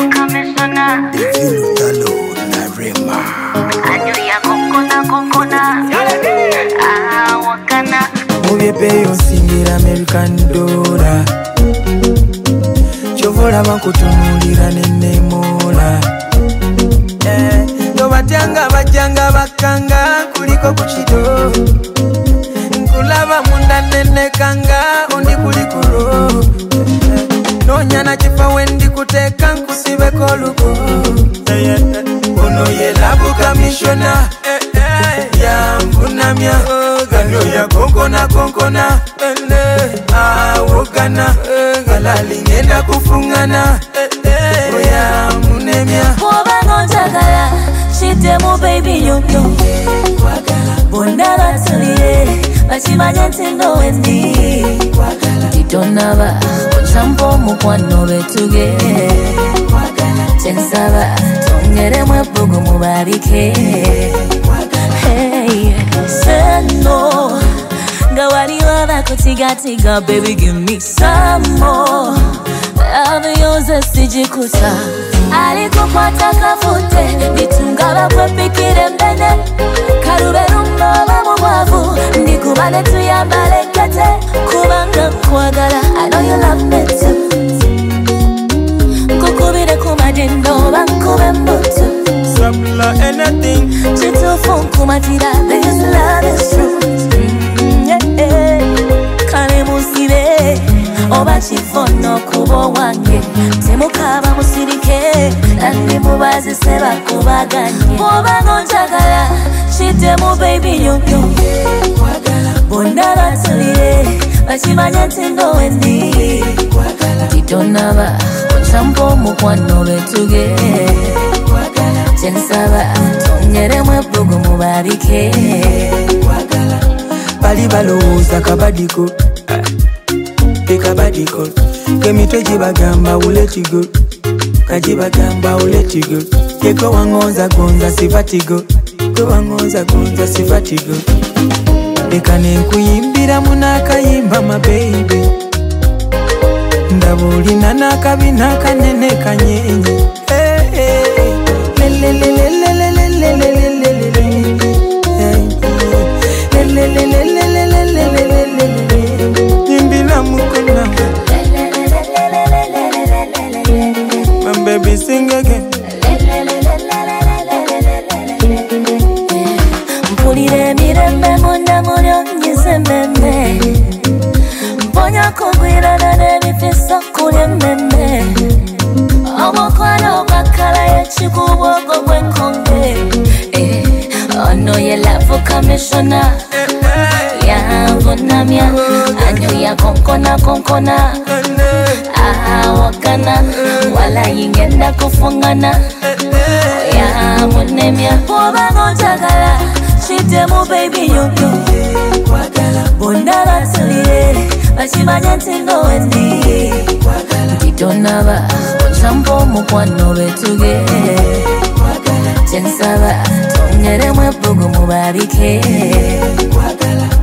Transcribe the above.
Commissioner. Devil Talo Narema. Anyoya konkona. Wakana. Mubyepe yonsingira American dollar. Chovola bakutunulira nenemola. Nobatyanga bajjanga bakanga kuliko kukido. Nkulaba munda nenekanga ondi kulikulo. Nonyana chifa wendi kuteka nkusibe koluko. Ono ye labu commissioner. Ya mvunamya gano ya konkona awokana galali ngenda kufungana oya munemya Mubanga njagala shitemu baby yoyo Bondala tuliye bachimanye ntindo wendi Titonaba ochampo mukwano betuge Chensaba tongere mwebugu mubarike Hey, say no Gawari wada kutiga baby give me some more Love yours sijikuta Alikukwata kafute Nitungaba kwepikire mbene Karube rumba mwavu Ndikubale tuyambale kete Kubanga kwagala I know you love me too Kukubire kumadendo Bankube mbutu Sabla anything Chitufu kumatira This love is true Kane musibe Oba chifono kubo wange Temukaba musirike Nandi mubazi seba kubaganye Mubanga njagala Shitemu baby yoyo Bondala tuliye Bachimanye ntindo wendi Titonaba Ochampo mukwano betuge Chensaba tongere mwebugu mubarike Bali balowooza kabadiko Ekabadiko Kemitwe gibagamba uletigo Kajibagamba uletigo Yego wangonza gonza sifatigo Go wangonza gonza sifatigo Eka nenkuyimbira munakayimba my baby Ndabulina nakabi nakanene kanyenye Nimbila mukuna My baby sing again Mpulire mirembe munda muryonyize mmemme Mponya kugwirana n'ebifiso kuli emmemme Omukwano gwakala y'ekikubogo gw'enkonge Ono ye love commissioner Yavunamya Anyoya konkona Awakana Wala yingenda kufungana Ya munemya Mubanga njagala Shitemu baby yoyo Bondala tuliye Bachimanye ntindo wendi Titonaba Ochampo mukwano betuge Chensaba tongere mwebugu mubarike